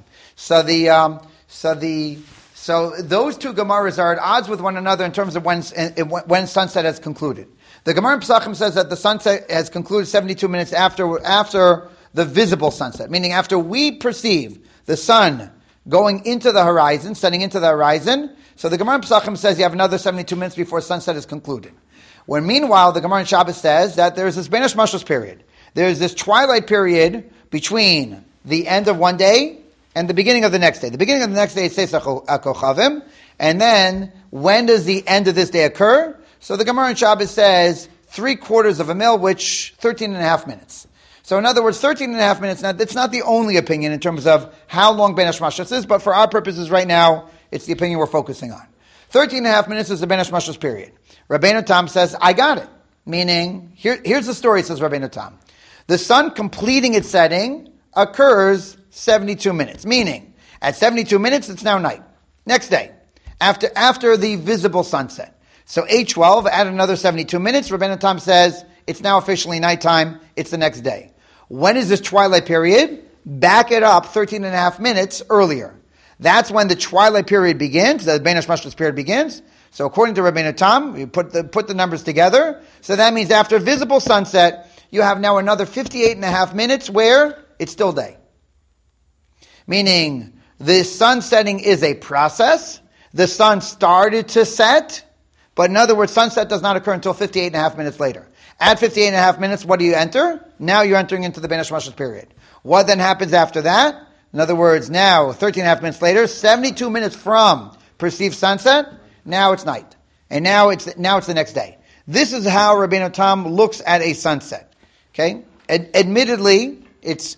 So those two Gemaras are at odds with one another in terms of when sunset has concluded. The Gemara in Pesachim says that the sunset has concluded 72 minutes after the visible sunset, meaning after we perceive the sun going into the horizon, setting into the horizon. So the Gemara in Pesachim says you have another 72 minutes before sunset is concluded. When meanwhile the Gemara in Shabbos says that there is this Bein Hashmashos period. There is this twilight period between the end of one day and the beginning of the next day. The beginning of the next day is Seis HaKochavim, and then when does the end of this day occur? So the Gemara in Shabbos says 3/4 of a mil, which 13.5 minutes. So in other words, 13.5 minutes. Now that's not the only opinion in terms of how long Bein Hashmashos is, but for our purposes right now, it's the opinion we're focusing on. 13.5 minutes is the Bein Hashmashos period. Rabbeinu Tam says, I got it. Meaning, here's the story, says Rabbeinu Tam. The sun completing its setting occurs 72 minutes. Meaning, at 72 minutes, it's now night. Next day, after the visible sunset. So 8:12, add another 72 minutes. Rabbeinu Tam says, it's now officially nighttime. It's the next day. When is this twilight period? Back it up 13.5 minutes earlier. That's when the twilight period begins, the Bein Hashmashos period begins. So according to Rabbeinu Tam, we put the numbers together. So that means after visible sunset, you have now another 58.5 minutes where it's still day. Meaning, the sun setting is a process. The sun started to set, but in other words, sunset does not occur until 58.5 minutes later. At 58.5 minutes, what do you enter? Now you're entering into the Bein Hashmashos period. What then happens after that? In other words, now 13.5 minutes later, 72 minutes from perceived sunset, now it's night. And now it's the next day. This is how Rabbeinu Tam looks at a sunset. Okay? Admittedly, it's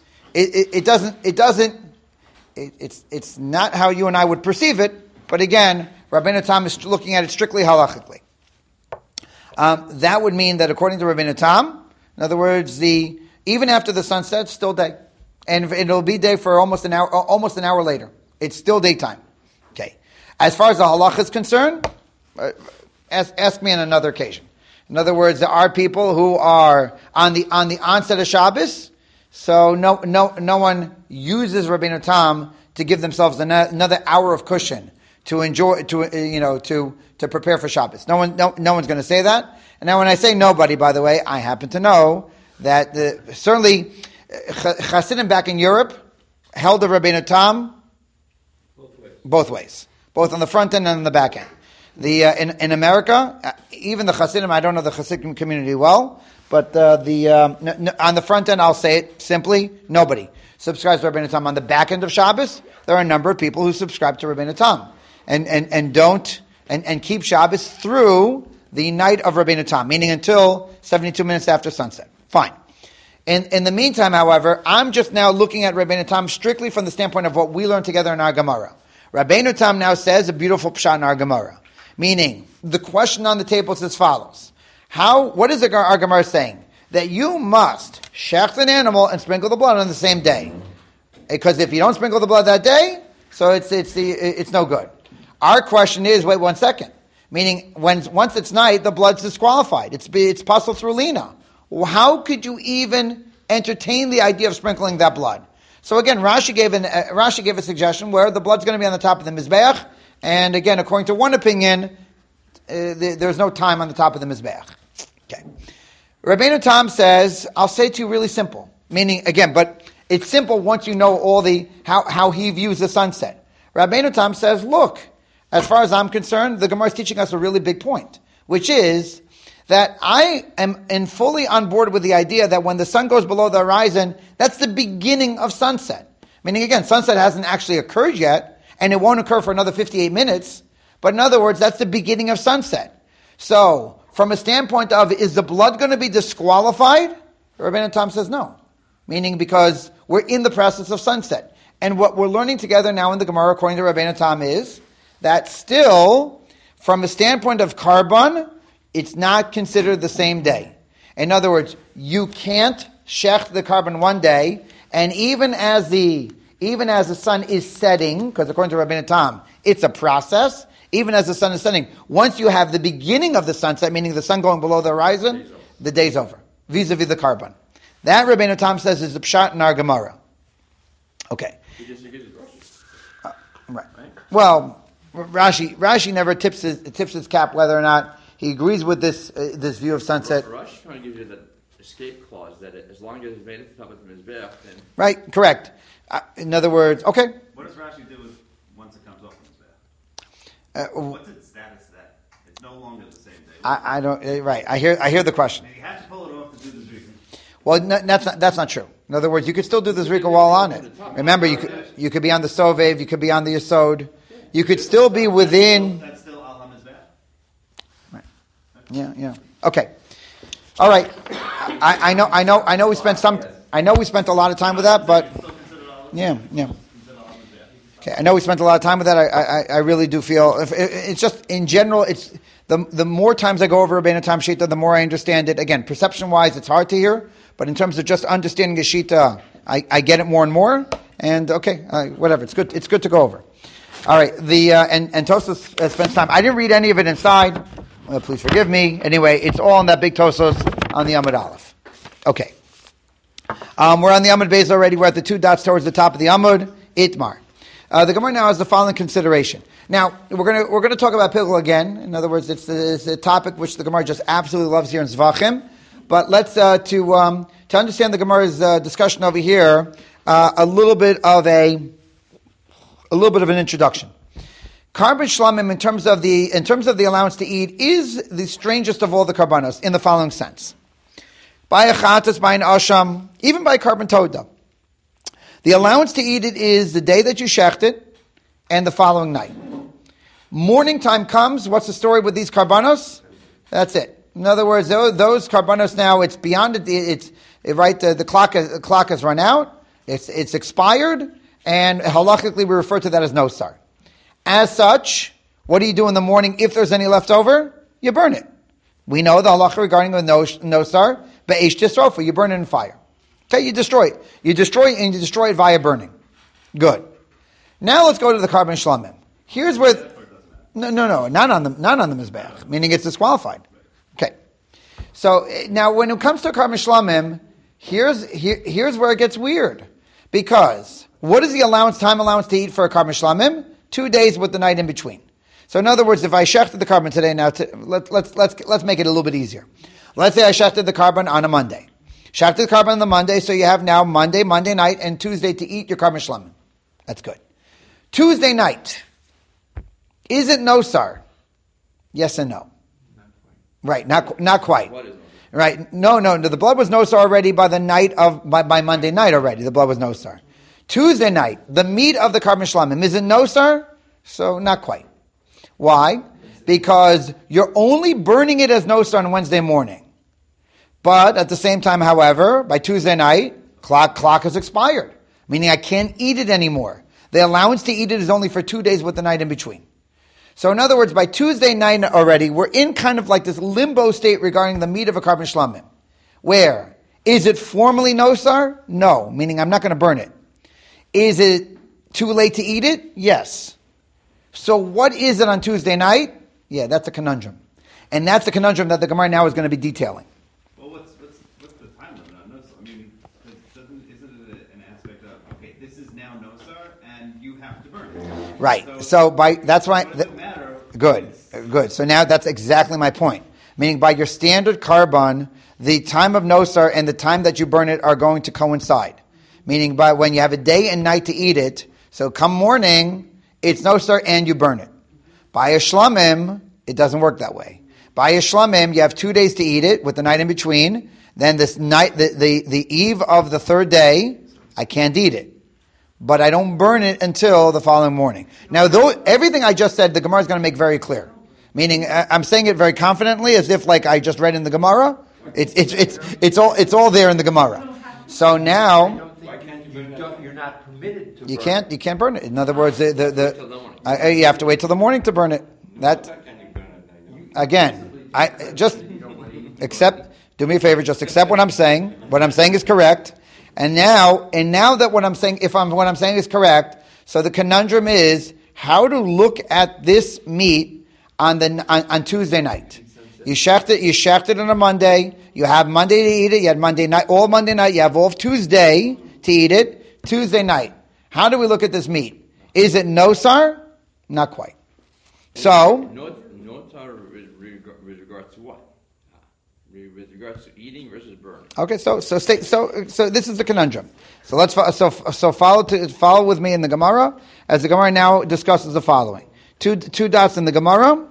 not how you and I would perceive it, but again, Rabbeinu Tam is looking at it strictly halachically. That would mean that according to Rabbeinu Tam, in other words, even after the sun sets, still day. And it'll be day for almost an hour later. It's still daytime. Okay. As far as the halacha is concerned, ask me on another occasion. In other words, there are people who are on the onset of Shabbos, so no one uses Rabbeinu Tam to give themselves another hour of cushion to enjoy, to prepare for Shabbos. No one's going to say that. And now when I say nobody, by the way, I happen to know that certainly Hasidim back in Europe held the Rabbeinu Tam both ways, both on the front end and on the back end. In America, even the Hasidim, I don't know the Hasidim community well, but on the front end, I'll say it simply, nobody subscribes to Rabbeinu Tam. On the back end of Shabbos, there are a number of people who subscribe to Rabbeinu Tam and keep Shabbos through the night of Rabbeinu Tam, meaning until 72 minutes after sunset. Fine. In the meantime, however, I'm just now looking at Rabbeinu Tam strictly from the standpoint of what we learned together in our Gemara. Rabbeinu Tam now says a beautiful pshat in our Gemara. Meaning, the question on the table is as follows. What is our Gemara saying? That you must shecht an animal and sprinkle the blood on the same day. Because if you don't sprinkle the blood that day, so it's no good. Our question is, wait 1 second. Meaning, once it's night, the blood's disqualified. It's passed through lina. How could you even entertain the idea of sprinkling that blood? So again, Rashi gave a suggestion where the blood's going to be on the top of the mizbeach, and again, according to one opinion, there's no time on the top of the mizbeach. Okay. Rabbeinu Tam says, I'll say to you really simple. Meaning, again, but it's simple once you know all how he views the sunset. Rabbeinu Tam says, look, as far as I'm concerned, the Gemara is teaching us a really big point, which is that I am fully on board with the idea that when the sun goes below the horizon, that's the beginning of sunset. Meaning, again, sunset hasn't actually occurred yet, and it won't occur for another 58 minutes. But in other words, that's the beginning of sunset. So, from a standpoint of, is the blood going to be disqualified? Rabbeinu Tam says no. Meaning because we're in the process of sunset. And what we're learning together now in the Gemara, according to Rabbeinu Tam, is that still, from a standpoint of carbon, it's not considered the same day. In other words, you can't shecht the carbon one day, and even as the sun is setting, because according to Rabbeinu Tam, it's a process, even as the sun is setting, once you have the beginning of the sunset, meaning the sun going below the horizon, the day's over, vis-a-vis the carbon. That Rabbeinu Tam says is the pshat in our Gemara. Okay. He disagrees with Rashi. Right. Well, Rashi never tips his cap whether or not he agrees with this view of sunset. Rashi is trying to give you the escape clause that as long as it's made at the top of the mizbeach, then right, correct. In other words, okay. What does Rashi do once it comes off the mizbeach? What's its status then? It's no longer the same day. I don't. Right. I hear the question. You have to pull it off to do the zrika. Well, that's not true. In other words, you could still do the zrika while on it. Remember, you could be on the sovev, you could be on the yesod, you could still be within. That's still al hamizbeach. Right. Yeah. Okay. All right. I know. We spent a lot of time with that, but yeah. Okay. I know we spent a lot of time with that. I really do feel it's just in general. It's the more times I go over Rabbeinu Tam Shita, the more I understand it. Again, perception wise, it's hard to hear, but in terms of just understanding the Shita, I get it more and more. And okay, whatever. It's good. It's good to go over. All right. And Tosfos spends time. I didn't read any of it inside. Please forgive me. Anyway, it's all in that big Tosfos on the Amud Aleph. Okay. We're on the Amud Beis already. We're at the 2 dots towards the top of the Amud. Itmar. The Gemara now has the following consideration. Now, we're gonna talk about Pilgul again. In other words, it's a topic which the Gemara just absolutely loves here in Zvachim. But let's to understand the Gemara's discussion over here, a little bit of an introduction. Carbon shlamim, in terms of the allowance to eat, is the strangest of all the karbanos in the following sense. By a chatas, by an asham, even by carbon toda. The allowance to eat it is the day that you shecht it and the following night. Morning time comes. What's the story with these karbanos? That's it. In other words, those karbanos now, it's beyond it. It's right. The clock has run out. It's expired, and halachically we refer to that as nosar. As such, what do you do in the morning if there's any left over? You burn it. We know the halacha regarding the nosar, be'esh tisrofa, you burn it in fire. Okay, you destroy it. You destroy it via burning. Good. Now let's go to the carbon shlamim. Here's where no, not on the mizbeach, meaning it's disqualified. Okay. So now when it comes to carbon shlamim, here's where it gets weird, because what is the time allowance to eat for a carbon shlamim? 2 days with the night in between. So in other words, if I shechted the carbon today, now let's make it a little bit easier. Let's say I shechted the carbon on a Monday. Shechted the carbon on the Monday, so you have now Monday night, and Tuesday to eat your carbon shlamim. That's good. Tuesday night, is it nosar? Yes and no. Right, not quite. Right, no. The blood was nosar already by Monday night already. The blood was nosar. Tuesday night, the meat of the carbon shlamim, is it nosar? So not quite. Why? Because you're only burning it as nosar on Wednesday morning. But at the same time, however, by Tuesday night, clock has expired. Meaning I can't eat it anymore. The allowance to eat it is only for 2 days with the night in between. So in other words, by Tuesday night already, we're in kind of like this limbo state regarding the meat of a carbon shlamim. Where? Is it formally nosar? No, meaning I'm not going to burn it. Is it too late to eat it? Yes. So what is it on Tuesday night? Yeah, that's a conundrum. And that's the conundrum that the Gemara now is going to be detailing. Well, what's the time limit on nosar? I mean, isn't it an aspect of, okay, this is now nosar, and you have to burn it? Right. So by that's why. It doesn't matter. Good. So now that's exactly my point. Meaning by your standard carbon, the time of nosar and the time that you burn it are going to coincide. Meaning by when you have a day and night to eat it, so come morning, it's nosar and you burn it. By a shlamim, it doesn't work that way. By a shlamim, you have 2 days to eat it with the night in between. Then this night, the eve of the third day, I can't eat it. But I don't burn it until the following morning. Now, though everything I just said, the Gemara is going to make very clear. Meaning, I'm saying it very confidently, as if like I just read in the Gemara. It's all there in the Gemara. So now, You're not permitted to you can't burn it. In other words, you have to wait till the morning to burn it. That again, I just accept. Do me a favor, just accept what I'm saying. What I'm saying is correct. And now that what I'm saying, what I'm saying is correct, so the conundrum is how to look at this meat on Tuesday night. You shecht it on a Monday. You have Monday to eat it. You had Monday night, all Monday night. You have all of Tuesday to eat it. Tuesday night. How do we look at this meat? Is it nosar? Not quite. So nosar with regards to what? With regards to eating versus burning. Okay, so this is the conundrum. So let's follow with me in the Gemara as the Gemara now discusses the following. Two dots in the Gemara.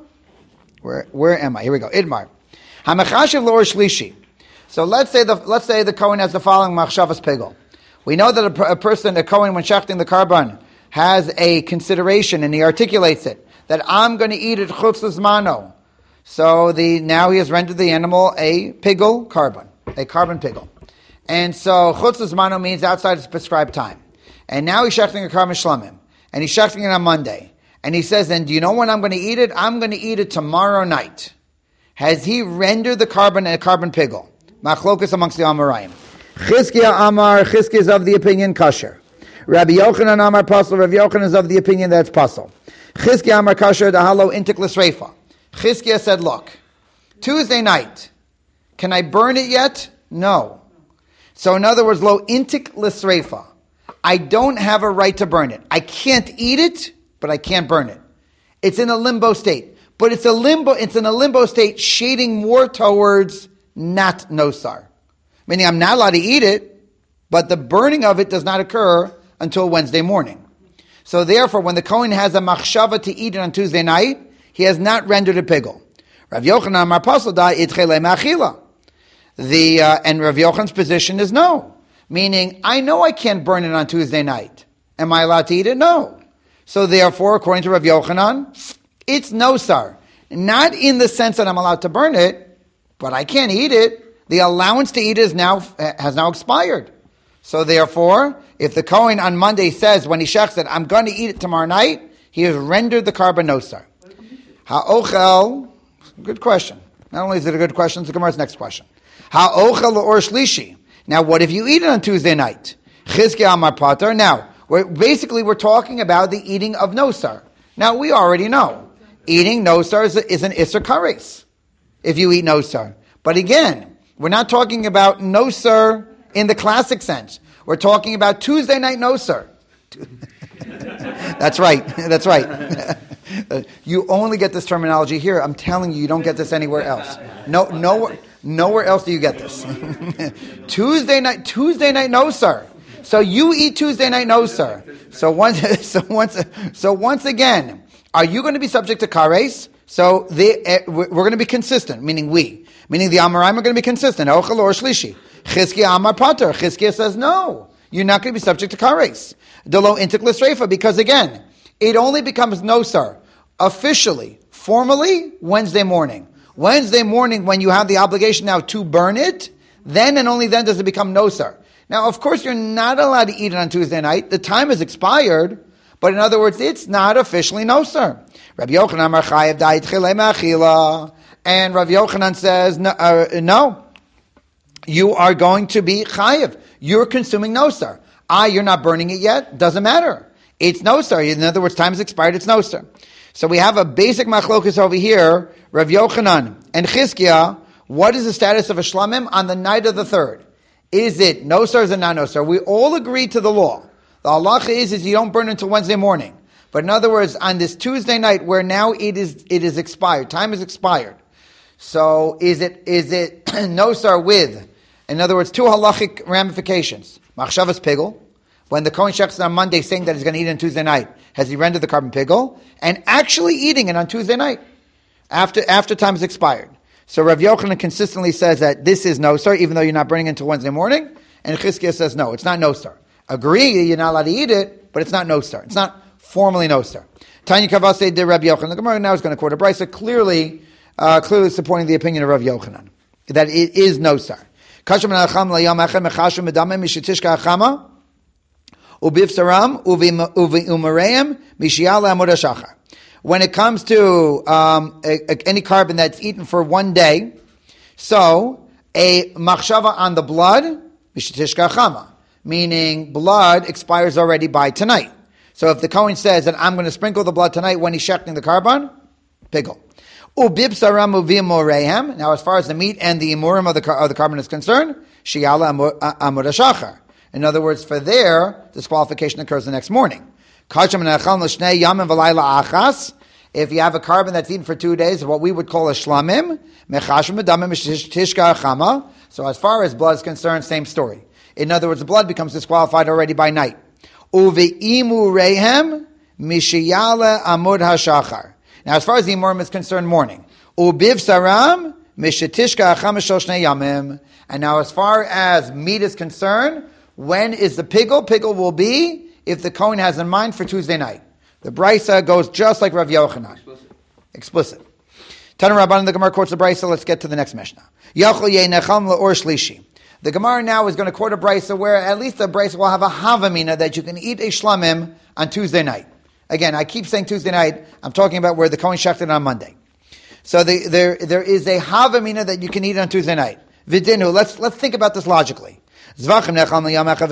Where am I? Here we go. Idmar. Hamechashiv l'or shlishi. So let's say the Kohen has the following machshavas pigel. We know that a person, a Kohen, when shechting the carbon, has a consideration and he articulates it that I'm going to eat it chutz l'zmano. So now he has rendered the animal a pigel carbon, a carbon pigel. And so chutz l'zmano means outside its prescribed time. And now he's shechting a carbon shlamim. And he's shechting it on Monday. And he says, then do you know when I'm going to eat it? I'm going to eat it tomorrow night. Has he rendered the carbon a carbon pigel? Machlokas amongst the Amoraim. Chizkiah Amar, Chizkiah is of the opinion kasher. Rabbi Yochanan Amar Pasal, Rabbi Yochanan is of the opinion that it's Pasal. Chizkiah Amar kasher, dahalo intik l'sreifa. Chizkiah said, look, Tuesday night, can I burn it yet? No. So in other words, lo intik l'sreifa. I don't have a right to burn it. I can't eat it, but I can't burn it. It's in a limbo state. But it's in a limbo state shading more towards not nosar. Meaning I'm not allowed to eat it, but the burning of it does not occur until Wednesday morning. So therefore, when the Kohen has a machshava to eat it on Tuesday night, he has not rendered a pigel. Rav Yochanan Amar Pasal da itchele ma'achila. And Rav Yochanan's position is no. Meaning, I know I can't burn it on Tuesday night. Am I allowed to eat it? No. So therefore, according to Rav Yochanan, it's nosar. Not in the sense that I'm allowed to burn it, but I can't eat it. The allowance to eat has now expired. So therefore, if the Kohen on Monday says, when he shechs it, I'm going to eat it tomorrow night, he has rendered the carbon nosar. Ha'ochel, good question. Not only is it a good question, it's the Gemara's next question. Ha'ochel l'or shlishi. Now, what if you eat it on Tuesday night? Chizkiah Amar Pater. Now, we're talking about the eating of nosar. Now, we already know. Eating nosar is an Isser Kares, if you eat nosar. But again, we're not talking about nosar in the classic sense. We're talking about Tuesday night nosar. That's right. You only get this terminology here. I'm telling you, you don't get this anywhere else. Nowhere else do you get this. Tuesday night nosar. So you eat Tuesday night nosar. So once again, are you going to be subject to kares? So we're going to be consistent, meaning the Amoraim are going to be consistent. Ochel or shlishi. Chizkiah Amar Pater. Chizkiah says no, you're not going to be subject to kares. Delo intik l'sreifa, because again, it only becomes nosar officially, formally, Wednesday morning. Wednesday morning, when you have the obligation now to burn it, then and only then does it become nosar. Now, of course, you're not allowed to eat it on Tuesday night. The time has expired, But in other words, it's not officially nosar. Rabbi Yochanan Amar Chayev Da'it Chilei Ma'achila. And Rabbi Yochanan says, no, you are going to be chayev. You're consuming nosar. You're not burning it yet. Doesn't matter. It's nosar. In other words, time has expired. It's nosar. So we have a basic machlokus over here. Rav Yochanan and Chizkiah. What is the status of a shlamim on the night of the third? Is it nosar or is it not nosar? We all agree to the law. The halacha is you don't burn until Wednesday morning. But in other words, on this Tuesday night where now it is expired, time is expired. So is it nosar with, in other words, two halachic ramifications. Machshavas pigel, when the Kohen shechs on Monday saying that he's going to eat it on Tuesday night, has he rendered the carbon pigel? And actually eating it on Tuesday night, after time is expired. So Rav Yochanan consistently says that this is nosar, even though you're not burning it until Wednesday morning. And Chizkiah says no, it's not nosar. Agree, you're not allowed to eat it, but it's not nosar. It's not formally nosar. Tanya Kavase de Rabbi Yochanan. The Gemara now is going to quote a brisa clearly supporting the opinion of Rav Yochanan that it is nosar. When it comes to any carbon that's eaten for one day, so a machshava on the blood, mishitishka chama, meaning blood expires already by tonight. So if the Kohen says that I'm going to sprinkle the blood tonight when he's shechting the carbon, pigel. Now, as far as the meat and the imurim of the carbon is concerned, shiala amud hashachar. In other words, for their disqualification occurs the next morning. If you have a carbon that's eaten for 2 days, what we would call a shlamim, so as far as blood is concerned, same story. In other words, the blood becomes disqualified already by night. Now, as far as the imurim is concerned, morning. And now, as far as meat is concerned, when is the pigel? Pigel will be if the Kohen has in mind for Tuesday night. The brisa goes just like Rav Yochanan. Explicit. Tana Rabbanan, the Gemara quotes the brisa. Let's get to the next Mishnah. The Gemara now is going to quote a brisa where at least the brisa will have a havamina that you can eat a shlamim on Tuesday night. Again, I keep saying Tuesday night. I'm talking about where the Kohen shechted on Monday. So there is a havamina that you can eat on Tuesday night. Vidinu. Let's think about this logically. Zvachim nechal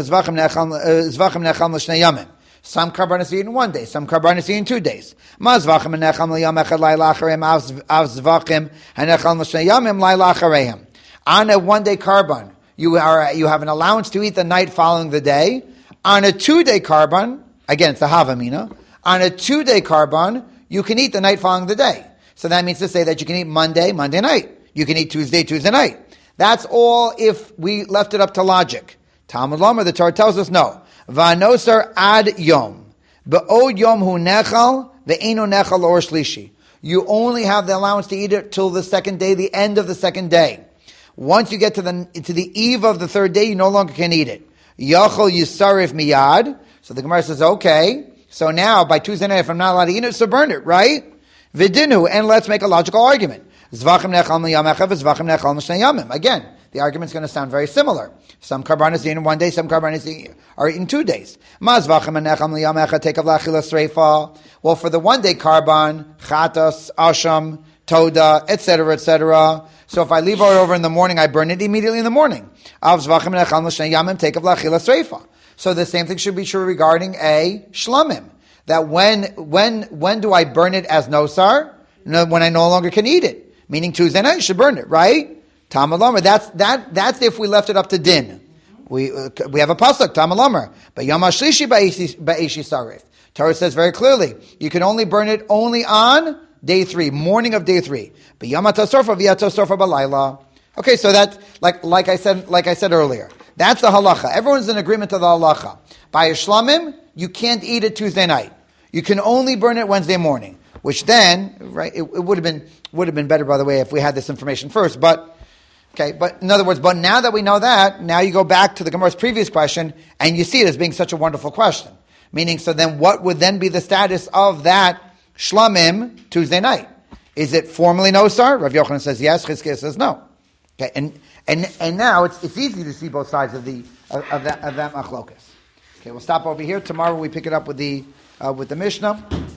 l'shnei yamim. Some karbanos eat in 1 day, some karbanos eat in 2 days. Ma zvachim nechal l'yam echad layla achareim, av zvachim nechal l'shnei yamim layla achareim. On a 1 day carbon, you have an allowance to eat the night following the day. On a 2 day carbon, again it's the havamina. On a 2 day carbon, you can eat the night following the day. So that means to say that you can eat Monday night. You can eat Tuesday night. That's all if we left it up to logic. Talmud Lomar, the Torah tells us no. Va'nosar ad yom. Be'od yom hu nechal, ve'eno nechal or shlishi. You only have the allowance to eat it till the second day, the end of the second day. Once you get to the eve of the third day, you no longer can eat it. Yachol yisarif miyad. So the Gemara says, okay, so now by Tuesday night, if I'm not allowed to eat it, so burn it, right? Vidinu, and let's make a logical argument. Zvachim nechal miyamecha, zvachim nechal m'shnei yamim. Again, the argument's going to sound very similar. Some karbanos eat in 1 day, some karbanos are eaten 2 days. Ma zvachim nechal miyamecha tekav la'achila sreifa. Well, for the 1 day carbon, chatas, asham, toda, etc., etc. So if I leave it over in the morning, I burn it immediately in the morning. Av zvachim nechal m'shnei yamim tekav la'achila sreifa. So the same thing should be true regarding a shlamim. That when do I burn it as nosar? When I no longer can eat it. Meaning Tuesday night, you should burn it, right? Talmud Lomar. That's if we left it up to din. We have a pasuk, Talmud Lomar. But Yom HaShlishi ba'eshi sarif. Torah says very clearly, you can only burn it only on day 3, morning of day 3. But Yom HaTasorfa v'yatasorfa b'layla. Okay, so that's like I said earlier. That's the halacha. Everyone's in agreement to the halacha. By a shlamim, you can't eat it Tuesday night. You can only burn it Wednesday morning. Which then, right, it would have been better, by the way, if we had this information first. But in other words, but now that we know that, now you go back to the Gemara's previous question, and you see it as being such a wonderful question. Meaning, so then what would then be the status of that shlamim Tuesday night? Is it formally nosar? Rav Yochanan says yes, Chizkiah says no. Okay, and now it's easy to see both sides of that machlokas. Okay, we'll stop over here. Tomorrow we pick it up with the with the Mishnah.